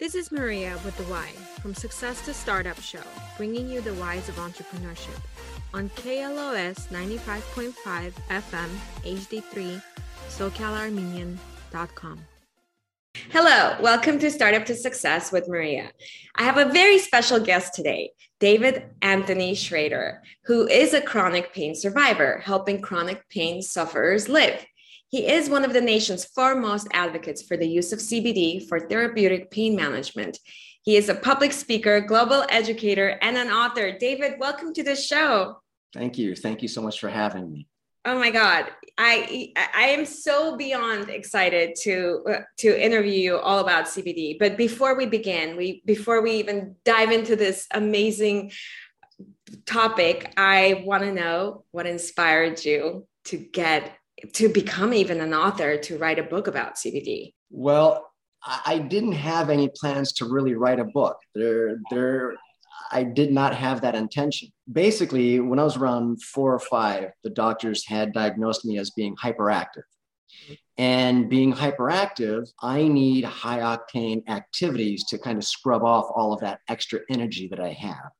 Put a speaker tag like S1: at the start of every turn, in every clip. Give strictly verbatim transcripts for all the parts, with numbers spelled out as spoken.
S1: This is Maria with The Why, from Success to Startup Show, bringing you the whys of entrepreneurship on K L O S ninety-five point five F M H D three, SoCal Armenian dot com. Hello, welcome to Startup to Success with Maria. I have a very special guest today, David Anthony Schrader, who is a chronic pain survivor, helping chronic pain sufferers live. He is one of the nation's foremost advocates for the use of C B D for therapeutic pain management. He is a public speaker, global educator, and an author. David, welcome to the show.
S2: Thank you. Thank you so much for having me.
S1: Oh my God. I I am so beyond excited to uh, to interview you all about C B D. But before we begin, we before we even dive into this amazing topic, I want to know what inspired you to get to become even an author, to write a book about C B D.
S2: Well, I didn't have any plans to really write a book. There, there, I did not have that intention. Basically, when I was around four or five, the doctors had diagnosed me as being hyperactive. And being hyperactive, I need high octane activities to kind of scrub off all of that extra energy that I have.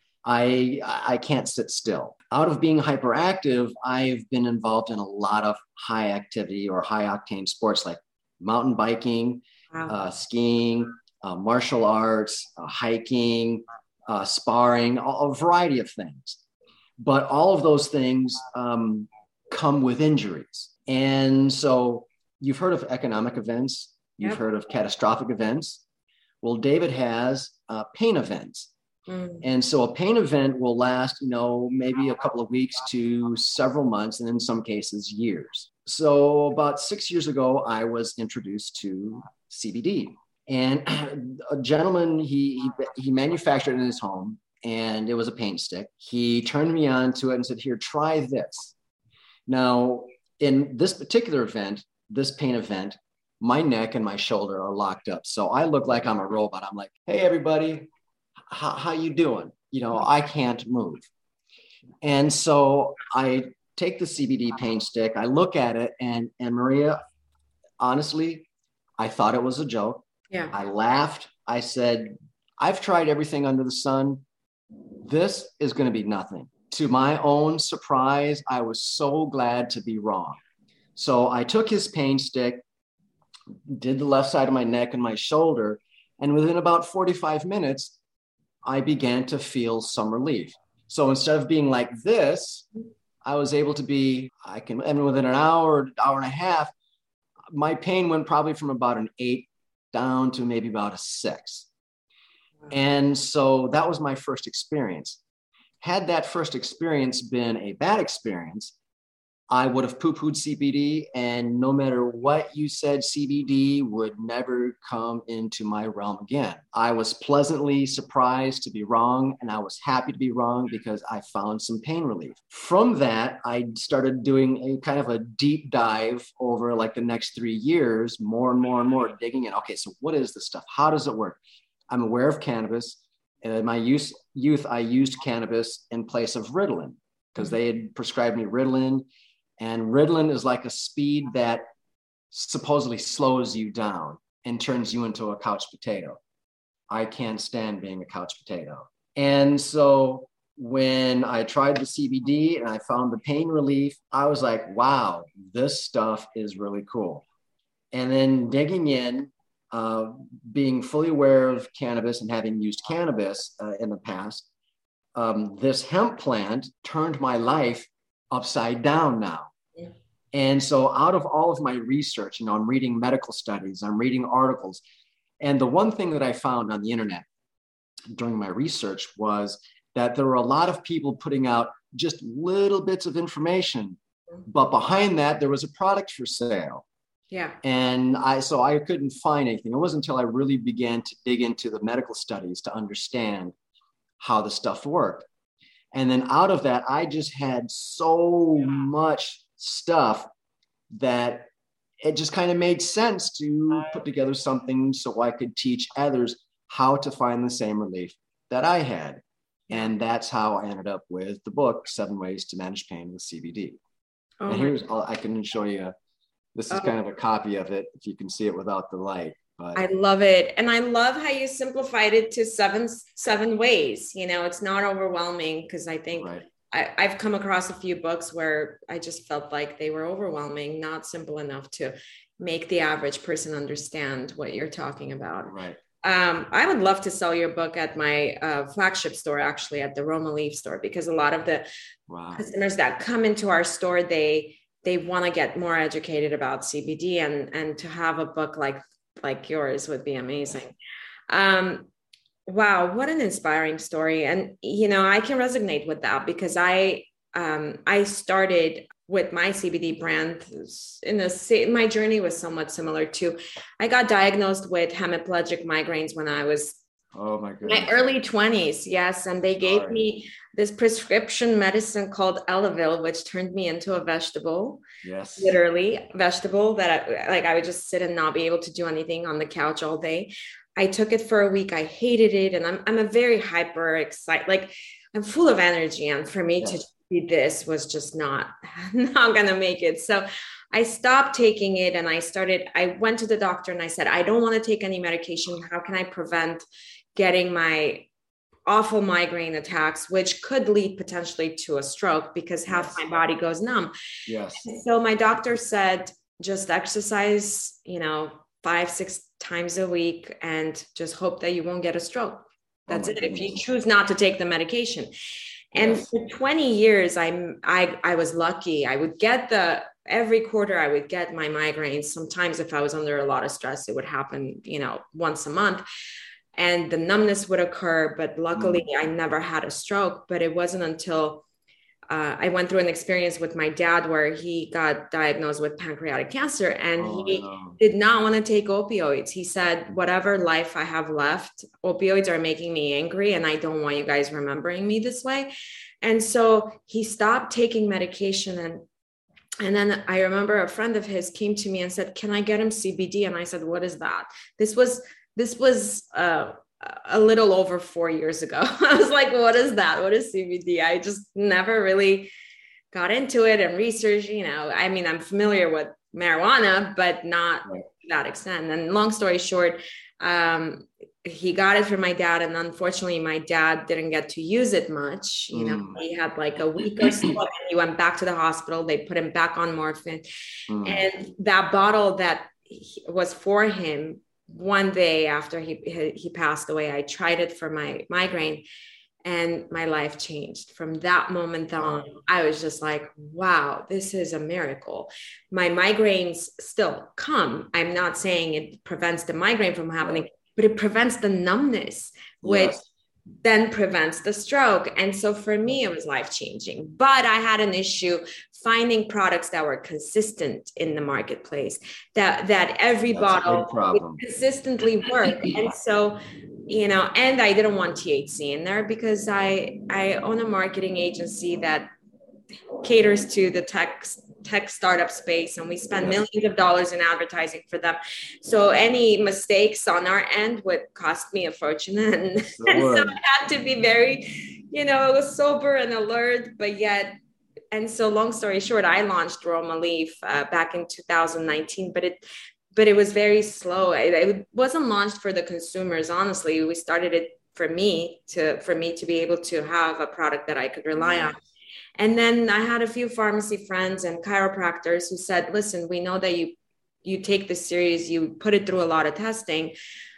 S2: I, I can't sit still. Out of being hyperactive, I've been involved in a lot of high activity or high octane sports like mountain biking, wow. uh, skiing, uh, martial arts, uh, hiking, uh, sparring, a, a variety of things. But all of those things um, come with injuries. And so you've heard of economic events, you've yep. heard of catastrophic events. Well, David has uh, pain events. And so a pain event will last, you know, maybe a couple of weeks to several months, and in some cases, years. So about six years ago, I was introduced to C B D. And a gentleman, he, he, he manufactured it in his home, and it was a pain stick. He turned me on to it and said, here, try this. Now, in this particular event, this pain event, my neck and my shoulder are locked up. So I look like I'm a robot. I'm like, hey, everybody. How, how you doing? You know, I can't move. And so I take the C B D pain stick, I look at it, and, and Maria, honestly, I thought it was a joke.
S1: Yeah.
S2: I laughed. I said, I've tried everything under the sun. This is going to be nothing. To my own surprise, I was so glad to be wrong. So I took his pain stick, did the left side of my neck and my shoulder, and within about forty-five minutes, I began to feel some relief. So instead of being like this, I was able to be, I can, and within an hour, hour and a half, my pain went probably from about an eight down to maybe about a six. And so that was my first experience. Had that first experience been a bad experience, I would have poo-pooed C B D, and no matter what you said, C B D would never come into my realm again. I was pleasantly surprised to be wrong, and I was happy to be wrong because I found some pain relief. From that, I started doing a kind of a deep dive over like the next three years, more and more and more digging in. Okay, so what is this stuff? How does it work? I'm aware of cannabis. In my youth, youth I used cannabis in place of Ritalin because they had prescribed me Ritalin. And Ritalin is like a speed that supposedly slows you down and turns you into a couch potato. I can't stand being a couch potato. And so when I tried the C B D and I found the pain relief, I was like, wow, this stuff is really cool. And then digging in, uh, being fully aware of cannabis and having used cannabis uh, in the past, um, this hemp plant turned my life upside down now. Yeah. And so out of all of my research, you know, I'm reading medical studies, I'm reading articles. And the one thing that I found on the internet during my research was that there were a lot of people putting out just little bits of information, but behind that, there was a product for sale.
S1: Yeah.
S2: And I, so I couldn't find anything. It wasn't until I really began to dig into the medical studies to understand how the stuff worked. And then out of that, I just had so much stuff that it just kind of made sense to put together something so I could teach others how to find the same relief that I had. And that's how I ended up with the book, Seven Ways to Manage Pain with C B D. Oh, and here's, I can show you, this is oh. kind of a copy of it, if you can see it without the light. But
S1: I love it. And I love how you simplified it to seven, seven ways. You know, it's not overwhelming because I think
S2: right.
S1: I, I've come across a few books where I just felt like they were overwhelming, not simple enough to make the average person understand what you're talking about.
S2: Right.
S1: Um, I would love to sell your book at my uh, flagship store, actually at the Roma Leaf store, because a lot of the
S2: Wow.
S1: customers that come into our store, they they want to get more educated about C B D, and and to have a book like like yours would be amazing. Um, wow, what an inspiring story. And you know, I can resonate with that because I um, I started with my C B D brand in the my journey was somewhat similar to, I got diagnosed with hemiplegic migraines when I was
S2: oh my goodness.
S1: my early twenties. Yes. And they gave
S2: Sorry.
S1: me this prescription medicine called Elavil, which turned me into a vegetable.
S2: Yes.
S1: Literally vegetable that I, like I would just sit and not be able to do anything on the couch all day. I took it for a week. I hated it. And I'm, I'm a very hyper excited, like I'm full of energy. And for me yes. to be this was just not, not going to make it. So I stopped taking it and I started, I went to the doctor and I said, I don't want to take any medication. How can I prevent getting my awful migraine attacks, which could lead potentially to a stroke because half yes. my body goes numb.
S2: Yes.
S1: So my doctor said, just exercise, you know, five, six times a week and just hope that you won't get a stroke. That's oh it. Goodness. If you choose not to take the medication. And yes. for twenty years, I'm, I, I was lucky. I would get the, every quarter I would get my migraines. Sometimes if I was under a lot of stress, it would happen, you know, once a month and the numbness would occur. But luckily mm. I never had a stroke, but it wasn't until uh, I went through an experience with my dad where he got diagnosed with pancreatic cancer and oh, he no. did not want to take opioids. He said, whatever life I have left, opioids are making me angry and I don't want you guys remembering me this way. And so he stopped taking medication. And, and then I remember a friend of his came to me and said, can I get him C B D? And I said, what is that? This was, this was, uh, a little over four years ago. I was like, what is that? What is C B D? I just never really got into it and researched, you know, I mean, I'm familiar with marijuana, but not right. to that extent. And long story short, um, he got it from my dad. And unfortunately, my dad didn't get to use it much. You know, mm. he had like a week or so and he went back to the hospital. They put him back on morphine. Mm. And that bottle that was for him, one day after he he passed away, I tried it for my migraine and my life changed. From that moment on, I was just like, wow, this is a miracle. My migraines still come. I'm not saying it prevents the migraine from happening, but it prevents the numbness, which yes. then prevents the stroke. And so for me, it was life-changing. But I had an issue finding products that were consistent in the marketplace, that that every That's bottle would consistently work. And so, you know, and I didn't want T H C in there because I I own a marketing agency that caters to the tech tech startup space, and we spend millions of dollars in advertising for them. So any mistakes on our end would cost me a fortune. And, so, and so I had to be very, you know, sober and alert, but yet, and so long story short, I launched Roma Leaf uh, back in two thousand nineteen, but it, but it was very slow. It, it wasn't launched for the consumers. Honestly, we started it for me to, for me to be able to have a product that I could rely on. And then I had a few pharmacy friends and chiropractors who said, listen, we know that you, you take this serious, you put it through a lot of testing.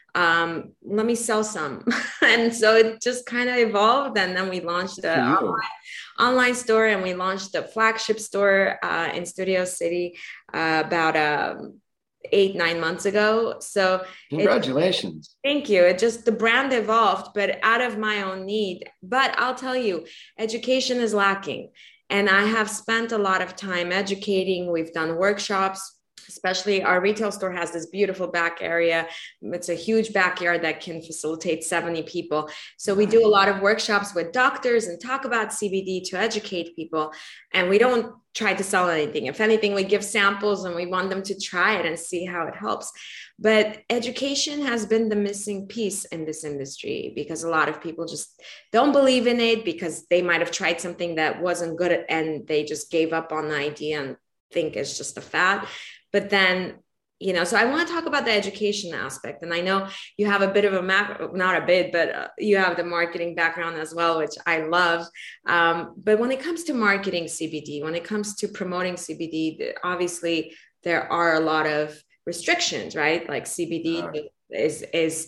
S1: Um, let me sell some. And so it just kind of evolved. And then we launched the online, online store and we launched the flagship store uh, in Studio City uh, about um, eight, nine months ago. So
S2: congratulations.
S1: It, thank you. It just, the brand evolved, but out of my own need. But I'll tell you, education is lacking. And I have spent a lot of time educating. We've done workshops. Especially our retail store has this beautiful back area. It's a huge backyard that can facilitate seventy people. So we do a lot of workshops with doctors and talk about C B D to educate people. And we don't try to sell anything. If anything, we give samples and we want them to try it and see how it helps. But education has been the missing piece in this industry because a lot of people just don't believe in it because they might have tried something that wasn't good and they just gave up on the idea and think it's just a fad. But then you know, so I want to talk about the education aspect. And I know you have a bit of a map, not a bit, but uh, you have the marketing background as well, which I love. Um, but when it comes to marketing C B D, when it comes to promoting C B D, obviously there are a lot of restrictions, right? Like C B D uh, is, is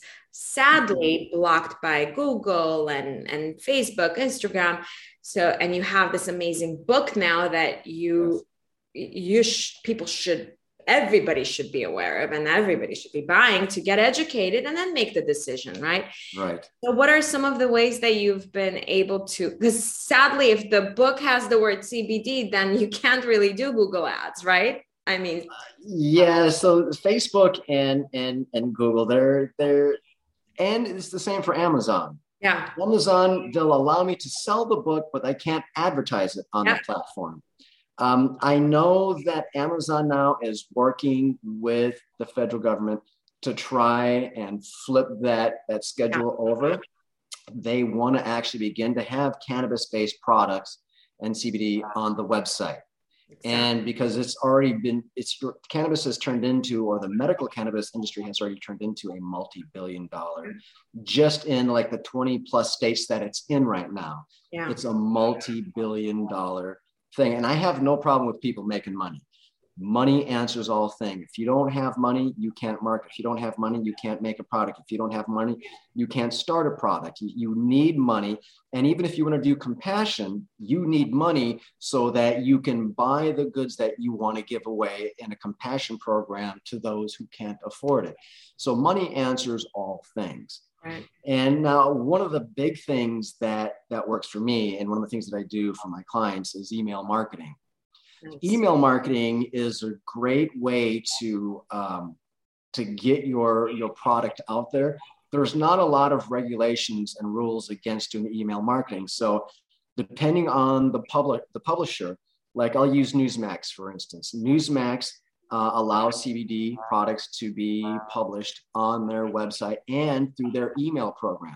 S1: sadly blocked by Google and, and Facebook, Instagram. So, and you have this amazing book now that you, you sh- people should, everybody should be aware of, and everybody should be buying to get educated and then make the decision, right?
S2: Right.
S1: So what are some of the ways that you've been able to, because sadly, if the book has the word C B D, then you can't really do Google ads, right? I mean,
S2: yeah, so Facebook and, and, and Google, they're, they're, and it's the same for Amazon.
S1: Yeah.
S2: Amazon, they'll allow me to sell the book, but I can't advertise it on yeah. the platform. Um, I know that Amazon now is working with the federal government to try and flip that, that schedule yeah. over. They want to actually begin to have cannabis-based products and C B D on the website. Exactly. And because it's already been, it's cannabis has turned into, or the medical cannabis industry has already turned into a multi-billion dollar, just in like the twenty plus states that it's in right now.
S1: Yeah.
S2: It's a multi-billion dollar thing. And I have no problem with people making money. Money answers all things. If you don't have money, you can't market. If you don't have money, you can't make a product. If you don't have money, you can't start a product. You, you need money. And even if you want to do compassion, you need money so that you can buy the goods that you want to give away in a compassion program to those who can't afford it. So money answers all things.
S1: Right.
S2: And now one of the big things that, that works for me, and one of the things that I do for my clients, is email marketing. Nice. Email marketing is a great way to um, to get your, your product out there. There's not a lot of regulations and rules against doing email marketing. So depending on the public, the publisher, like I'll use Newsmax, for instance. Newsmax uh, allows C B D products to be published on their website and through their email program.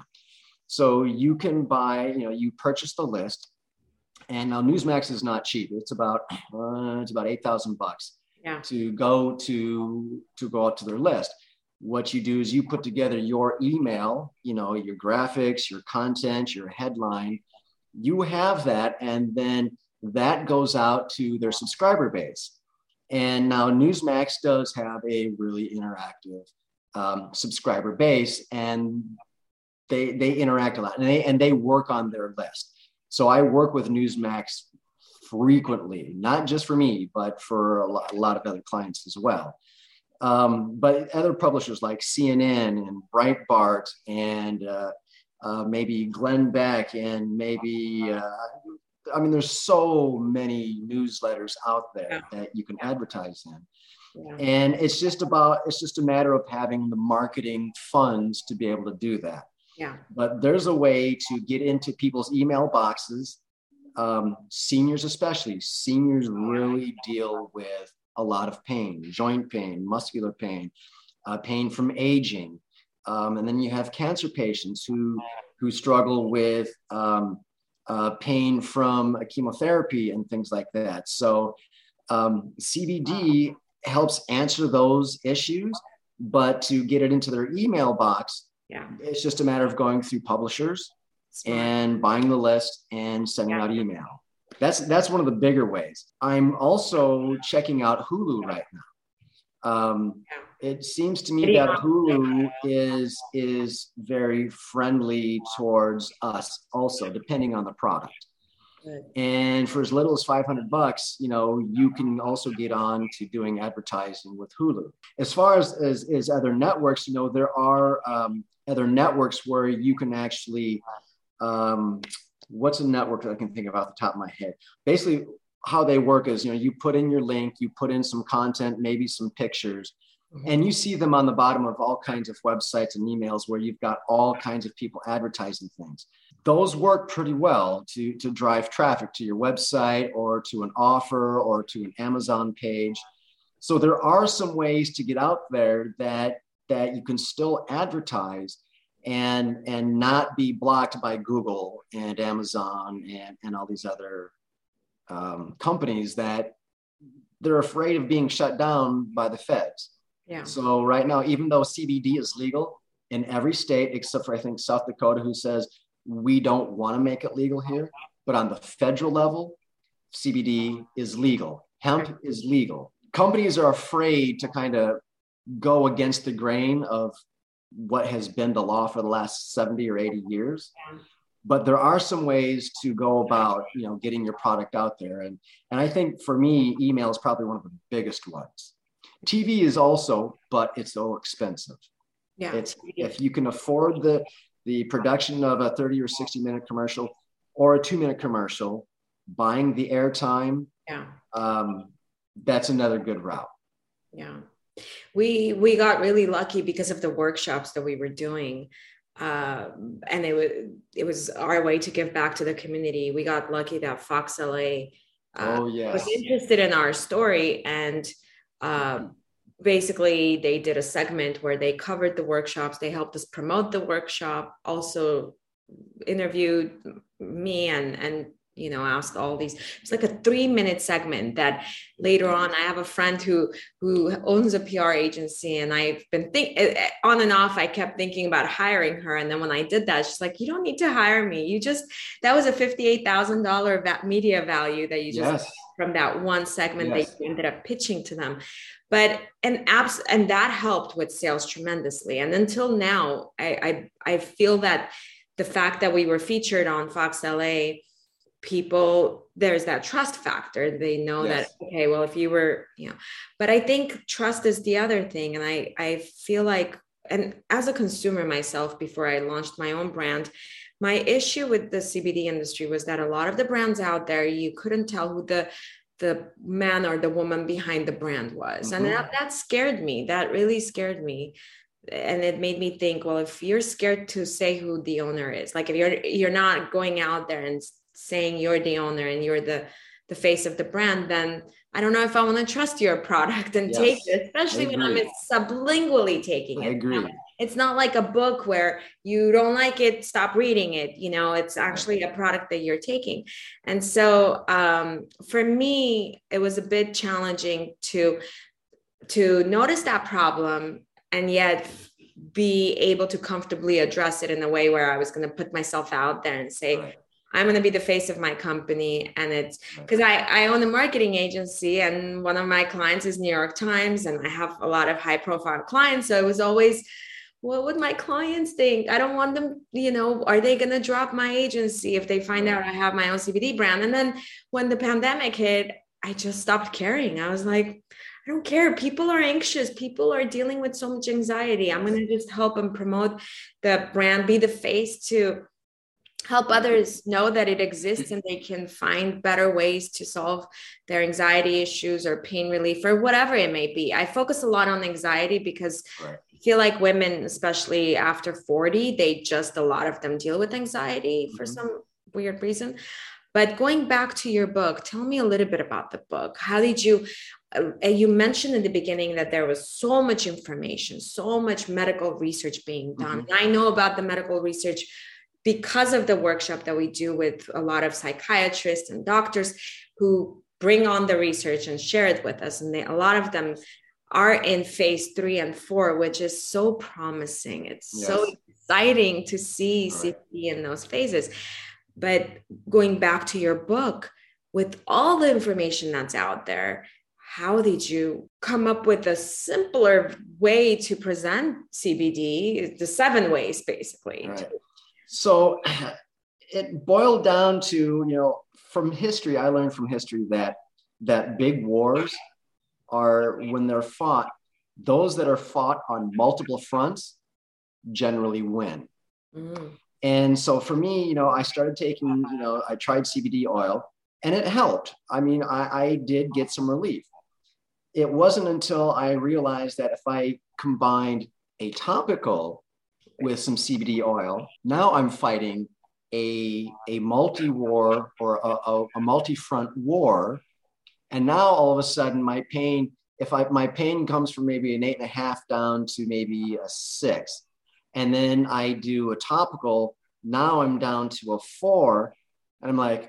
S2: So you can buy, you know, you purchase the list. And now Newsmax is not cheap. It's about uh, it's about eight thousand bucks
S1: yeah.
S2: to go to to go out to their list. What you do is you put together your email, you know, your graphics, your content, your headline. You have that, and then that goes out to their subscriber base. And now Newsmax does have a really interactive um, subscriber base, and they they interact a lot, and they and they work on their list. So I work with Newsmax frequently, not just for me, but for a lot, a lot of other clients as well. Um, but other publishers like C N N and Breitbart and uh, uh, maybe Glenn Beck and maybe, uh, I mean, there's so many newsletters out there yeah. that you can advertise in. Yeah. And it's just about, it's just a matter of having the marketing funds to be able to do that.
S1: Yeah.
S2: But there's a way to get into people's email boxes. Um, seniors especially, seniors really deal with a lot of pain, joint pain, muscular pain, uh, pain from aging. Um, and then you have cancer patients who, who struggle with um, uh, pain from chemotherapy and things like that. So um, C B D helps answer those issues, but to get it into their email box,
S1: yeah,
S2: it's just a matter of going through publishers
S1: Smart.
S2: and buying the list and sending yeah. out email. That's that's one of the bigger ways. I'm also checking out Hulu right now. Um, yeah. It seems to me that Hulu is is very friendly towards us also, depending on the product.
S1: Good.
S2: And for as little as five hundred bucks, you know, you can also get on to doing advertising with Hulu. As far as, as, as other networks, you know, there are um, other networks where you can actually, um, what's a network that I can think of off the top of my head? Basically, how they work is, you know, you put in your link, you put in some content, maybe some pictures, mm-hmm. and you see them on the bottom of all kinds of websites and emails where you've got all kinds of people advertising things. Those work pretty well to, to drive traffic to your website or to an offer or to an Amazon page. So there are some ways to get out there that that you can still advertise and and not be blocked by Google and Amazon and, and all these other um, companies that they're afraid of being shut down by the feds.
S1: Yeah.
S2: So right now, even though C B D is legal in every state, except for I think South Dakota, who says we don't want to make it legal here, but on the federal level, C B D is legal. Hemp is legal. Companies are afraid to kind of go against the grain of what has been the law for the last seventy or eighty years. But there are some ways to go about, you know, getting your product out there. And, and I think for me, email is probably one of the biggest ones. T V is also, but it's so expensive.
S1: Yeah.
S2: It's if you can afford the the production of a thirty or sixty minute commercial or a two minute commercial, buying the airtime,
S1: yeah, um,
S2: that's another good route.
S1: Yeah. We we got really lucky because of the workshops that we were doing. Uh, and it was it was our way to give back to the community. We got lucky that Fox L A uh,
S2: oh, yes.
S1: was interested in our story, and uh, basically they did a segment where they covered the workshops. They helped us promote the workshop, also interviewed me and and you know, asked all these. It's like a three minute segment that later on, I have a friend who who owns a P R agency, and I've been think on and off. I kept thinking about hiring her, and then when I did that, she's like, "You don't need to hire me. You just that was a fifty-eight thousand dollars media value that you just
S2: yes.
S1: from that one segment
S2: yes.
S1: that you ended up pitching to them." But and apps and that helped with sales tremendously. And until now, I I, I feel that the fact that we were featured on Fox L A, people, there's that trust factor. They know yes. that, okay, well, if you were, you know, but I think trust is the other thing. And I, I feel like, and as a consumer myself, before I launched my own brand, my issue with the C B D industry was that a lot of the brands out there, you couldn't tell who the, the man or the woman behind the brand was. Mm-hmm. And that, that scared me. That really scared me. And it made me think, well, if you're scared to say who the owner is, like if you're, you're not going out there and saying you're the owner and you're the the face of the brand, then I don't know if I want to trust your product and yes, take it, especially when I'm sublingually taking it.
S2: I agree.
S1: Now, it's not like a book where you don't like it, stop reading it. You know, it's actually a product that you're taking. And so um, for me, it was a bit challenging to to notice that problem and yet be able to comfortably address it in a way where I was going to put myself out there and say, right. I'm going to be the face of my company. And it's because I, I own a marketing agency, and one of my clients is New York Times, and I have a lot of high profile clients. So it was always, what would my clients think? I don't want them, you know, are they going to drop my agency if they find out I have my own C B D brand? And then when the pandemic hit, I just stopped caring. I was like, I don't care. People are anxious. People are dealing with so much anxiety. I'm going to just help them promote the brand, be the face to help others know that it exists and they can find better ways to solve their anxiety issues or pain relief or whatever it may be. I focus a lot on anxiety because right. I feel like women, especially after forty, they just, a lot of them deal with anxiety mm-hmm. for some weird reason. But going back to your book, tell me a little bit about the book. How did you, uh, you mentioned in the beginning that there was so much information, so much medical research being done. Mm-hmm. And I know about the medical research because of the workshop that we do with a lot of psychiatrists and doctors who bring on the research and share it with us. And they, a lot of them are in phase three and four, which is so promising. It's yes. so exciting to see right. C B D in those phases. But going back to your book, with all the information that's out there, how did you come up with a simpler way to present C B D? The seven ways, basically.
S2: Right. So it boiled down to, you know, from history, I learned from history that that big wars are, when they're fought, those that are fought on multiple fronts generally win. Mm. And so for me, you know, I started taking, you know, I tried C B D oil and it helped. I mean, I, I did get some relief. It wasn't until I realized that if I combined a topical with some C B D oil, now I'm fighting a, a multi-war or a, a, a multi-front war. And now all of a sudden my pain, if I, my pain comes from maybe an eight and a half down to maybe a six, and then I do a topical, now I'm down to a four. And I'm like,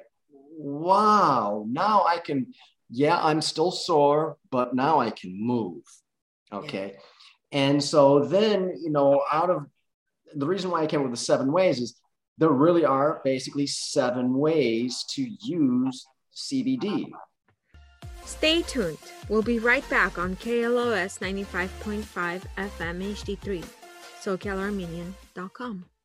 S2: wow, now I can, yeah, I'm still sore, but now I can move. Okay. Yeah. And so then, you know, out of the reason why I came up with the seven ways is there really are basically seven ways to use C B D.
S1: Stay tuned. We'll be right back on K L O S ninety-five point five F M H D three, SoCal Armenian dot com.